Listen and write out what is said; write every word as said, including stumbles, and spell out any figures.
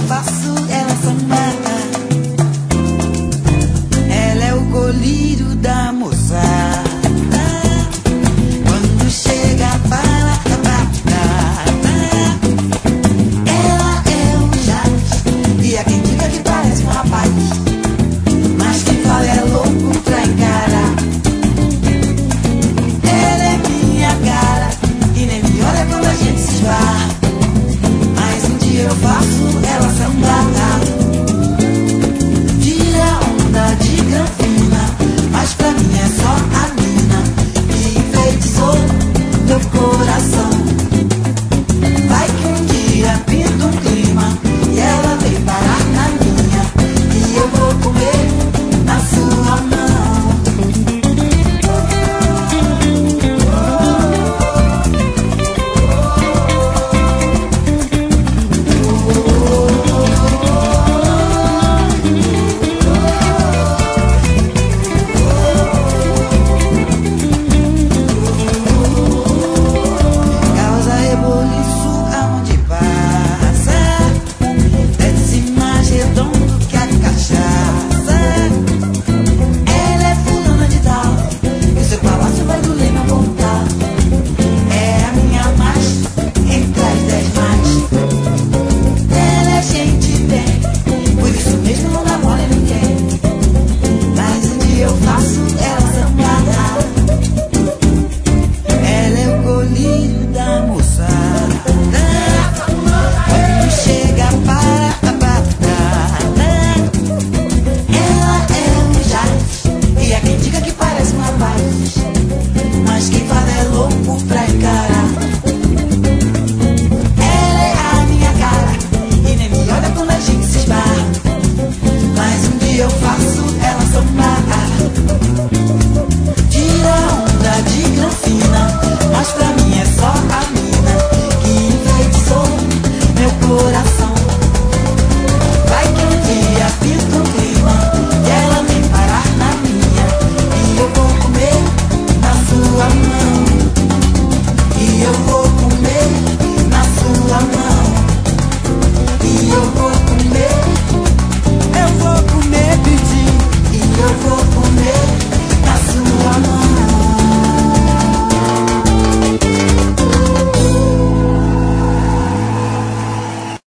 faço ela sambar. Ela é o colírio da moça. Quando chega para a batata, ela é um jazz. E há quem diga que parece um rapaz, mas quem fala é louco pra encarar. Ela é minha cara e nem me olha quando a gente se esbarra. Mas um dia eu faço ela sambar.